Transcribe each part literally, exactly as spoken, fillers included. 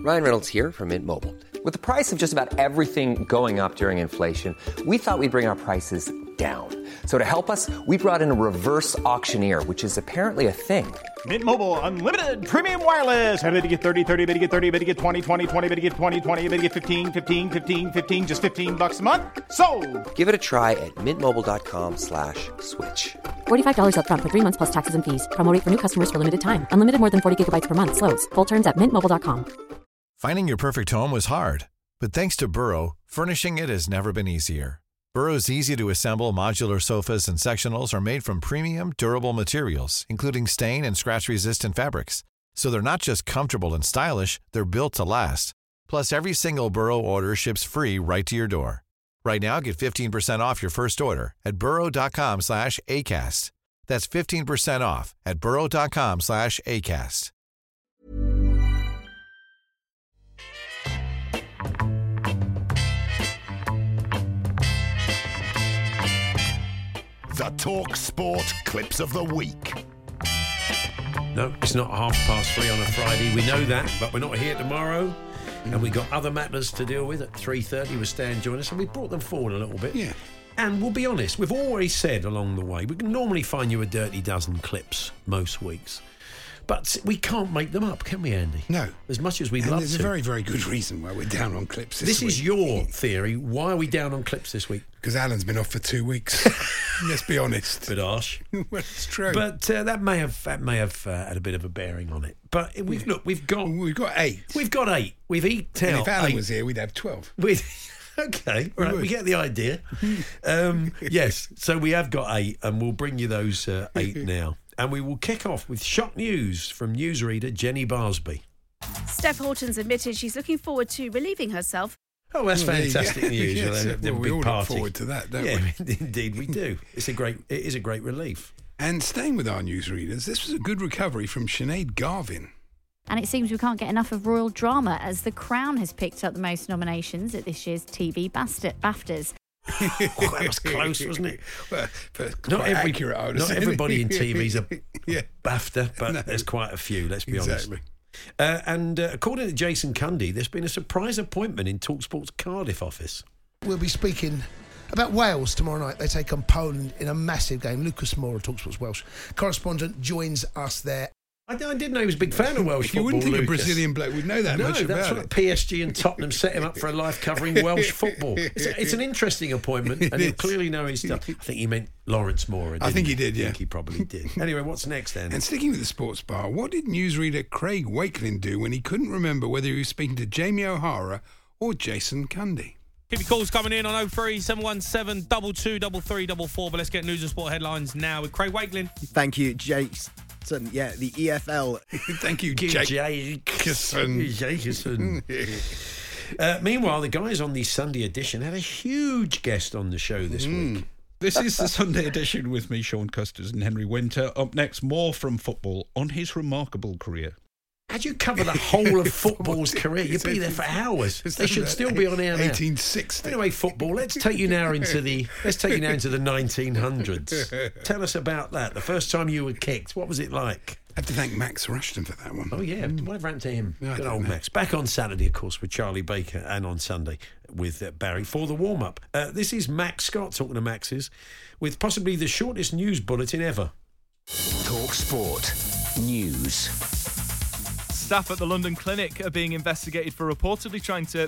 Ryan Reynolds here from Mint Mobile. With the price of just about everything going up during inflation, we thought we'd bring our prices down. So to help us, we brought in a reverse auctioneer, which is apparently a thing. Mint Mobile Unlimited Premium Wireless. How to get thirty, thirty, how to get thirty, how to get twenty, twenty, twenty, how to get twenty, twenty, how to get fifteen, fifteen, fifteen, fifteen, just fifteen bucks a month? Sold! Give it a try at mintmobile.com slash switch. forty-five dollars up front for three months plus taxes and fees. Promo rate for new customers for limited time. Unlimited more than forty gigabytes per month. Slows full terms at mint mobile dot com. Finding your perfect home was hard, but thanks to Burrow, furnishing it has never been easier. Burrow's easy-to-assemble modular sofas and sectionals are made from premium, durable materials, including stain and scratch-resistant fabrics. So they're not just comfortable and stylish, they're built to last. Plus, every single Burrow order ships free right to your door. Right now, get fifteen percent off your first order at burrow.com slash ACAST. That's fifteen percent off at burrow.com slash ACAST. The Talk Sport Clips of the Week. No, it's not half past three on a Friday. We know that, but we're not here tomorrow. And we've got other matters to deal with. At three thirty, we'll stay and join us. And we brought them forward a little bit. Yeah. And we'll be honest, we've always said along the way, we can normally find you a dirty dozen clips most weeks. But we can't make them up, can we, Andy? No. As much as we'd and love there's to. There's a very, very good reason why we're down on clips this, this week. This is your theory. Why are we down on clips this week? Because Alan's been off for two weeks. Let's be honest. Bit harsh. Well, it's true. But uh, that may have that may have uh, had a bit of a bearing on it. But we've yeah. look, we've got we've got eight. We've got eight. We've eked out. And if Alan eight. was here, we'd have twelve. We'd, okay, right. We, we get the idea. Um, yes. So we have got eight, and we'll bring you those uh, eight now. And we will kick off with shock news from newsreader Jenny Barsby. Steph Houghton's admitted she's looking forward to relieving herself. Oh, that's fantastic yeah. news. Yes, well, well, we big all party. look forward to that, don't yeah, we? Indeed, we do. It's a great. It is a great relief. And staying with our newsreaders, this was a good recovery from Sinead Garvin. And it seems we can't get enough of royal drama, as The Crown has picked up the most nominations at this year's T V BAFTAs. Oh, that was close, wasn't it? Well, not every, accurate, I would not say. everybody in T V's a yeah. BAFTA, but no. there's quite a few, let's be exactly. honest. Uh, and uh, according to Jason Cundy, there's been a surprise appointment in TalkSport's Cardiff office. We'll be speaking about Wales tomorrow night. They take on Poland in a massive game. Lucas Moore of TalkSport's Welsh correspondent joins us there. I, I didn't know he was a big fan of Welsh you football. You wouldn't think Lucas. a Brazilian bloke would know that no, much about that's it. right. P S G and Tottenham set him up for a life covering Welsh football. It's, a, it's an interesting appointment, and he'll clearly know his stuff. I think he meant Lawrence Moore. I think he he? did, yeah. I think he probably did. Anyway, what's next then? And sticking with the sports bar, what did newsreader Craig Wakelin do when he couldn't remember whether he was speaking to Jamie O'Hara or Jason Cundy? Keep your calls coming in on oh three seven one seven two two three three four four. But let's get news and sport headlines now with Craig Wakelin. Thank you, Jason. Yeah, the E F L. Thank you, Jason. Jason. uh, meanwhile, the guys on the Sunday edition had a huge guest on the show this mm. week. This is the Sunday edition with me, Sean Custers, and Henry Winter. Up next, more from football on his remarkable career. How'd you cover the whole of football's career? You'd be there for hours. They should still be on air now. eighteen sixty. Anyway, football. Let's take you now into the. Let's take you now into the nineteen hundreds. Tell us about that. The first time you were kicked. What was it like? I have to thank Max Rushton for that one. Oh yeah, mm. whatever happened to him? No, Good old know. Max. Back on Saturday, of course, with Charlie Baker, and on Sunday with uh, Barry for the warm up. Uh, this is Max Scott talking to Max's with possibly the shortest news bulletin ever. Talk Sport News. Staff at the London Clinic are being investigated for reportedly trying to...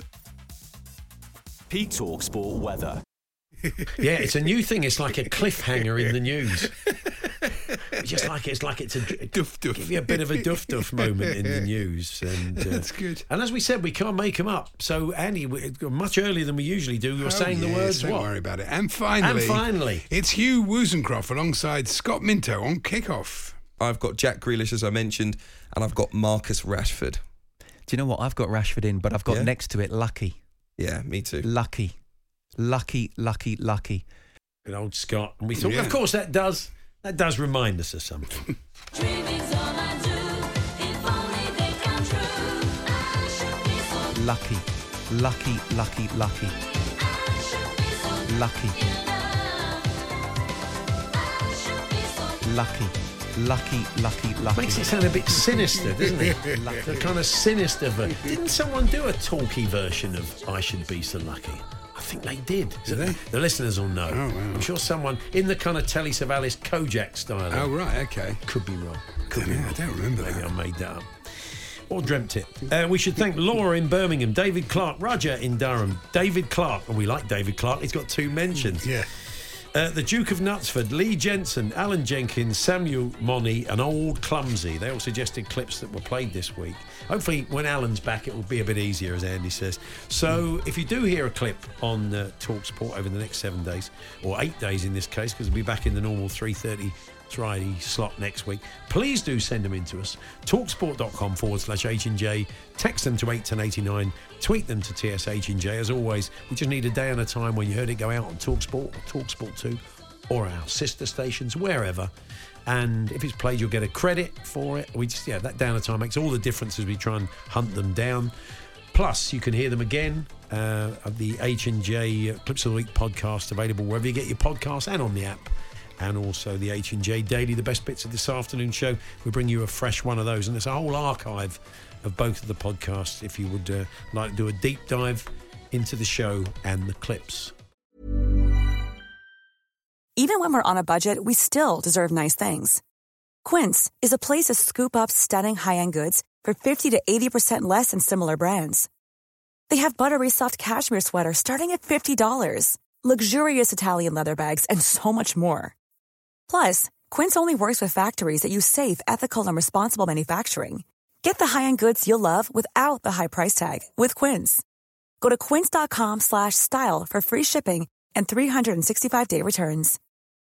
Pete Talk Sport weather. Yeah, it's a new thing. It's like a cliffhanger in the news. It's just like it's like it's a duff duff. Give you a bit of a duff duff moment in the news, and uh, that's good. And as we said, we can't make them up. So Andy, we, much earlier than we usually do, we were oh, saying yes, the words. Don't what? worry about it. And finally, and finally, it's Hugh Woozencroft alongside Scott Minto on kickoff. I've got Jack Grealish, as I mentioned, and I've got Marcus Rashford. Do you know what? I've got Rashford in, but I've got yeah? next to it Lucky. Yeah, me too. Lucky. Lucky, lucky, lucky. Good old Scott. And we thought, yeah. of course, that does that does remind us of something. Lucky, lucky, lucky, lucky. Lucky. Lucky. lucky, lucky, lucky. Makes it sound a bit sinister, doesn't it? The kind of sinister version. Didn't someone do a talky version of I Should Be So Lucky? I think they did. Did they? The listeners will know. Oh, wow. I'm sure someone in the kind of Telly Savalas Kojak style. Oh, right, okay. Could be wrong. Could Don't be know, wrong. I don't remember Maybe that. I made that up. Or dreamt it. Uh, we should thank Laura in Birmingham, David Clark, Roger in Durham, David Clark, and we like David Clark, he's got two mentions. Yeah. Uh, the Duke of Knutsford, Lee Jensen, Alan Jenkins, Samuel Money, and Old Clumsy. They all suggested clips that were played this week. Hopefully, when Alan's back, it will be a bit easier, as Andy says. So, if you do hear a clip on uh, TalkSport over the next seven days, or eight days in this case, because we'll be back in the normal three thirty Friday slot next week, please do send them in to us. Talksport.com forward slash H and J. Text them to eight ten eighty-nine. Tweet them to T S H and J. As always, we just need a day and a time when you heard it go out on TalkSport or TalkSport two or our sister stations, wherever. And if it's played, you'll get a credit for it. We just, yeah, that day and a time makes all the difference as we try and hunt them down. Plus, you can hear them again uh, at the H and J Clips of the Week podcast, available wherever you get your podcasts and on the app. And also the H and J Daily, the best bits of this afternoon show. We bring you a fresh one of those. And there's a whole archive of both of the podcasts if you would uh, like to do a deep dive into the show and the clips. Even when we're on a budget, we still deserve nice things. Quince is a place to scoop up stunning high-end goods for fifty to eighty percent less than similar brands. They have buttery soft cashmere sweaters starting at fifty dollars, luxurious Italian leather bags, and so much more. Plus, Quince only works with factories that use safe, ethical, and responsible manufacturing. Get the high-end goods you'll love without the high price tag with Quince. Go to quince.com slash style for free shipping and three sixty-five day returns.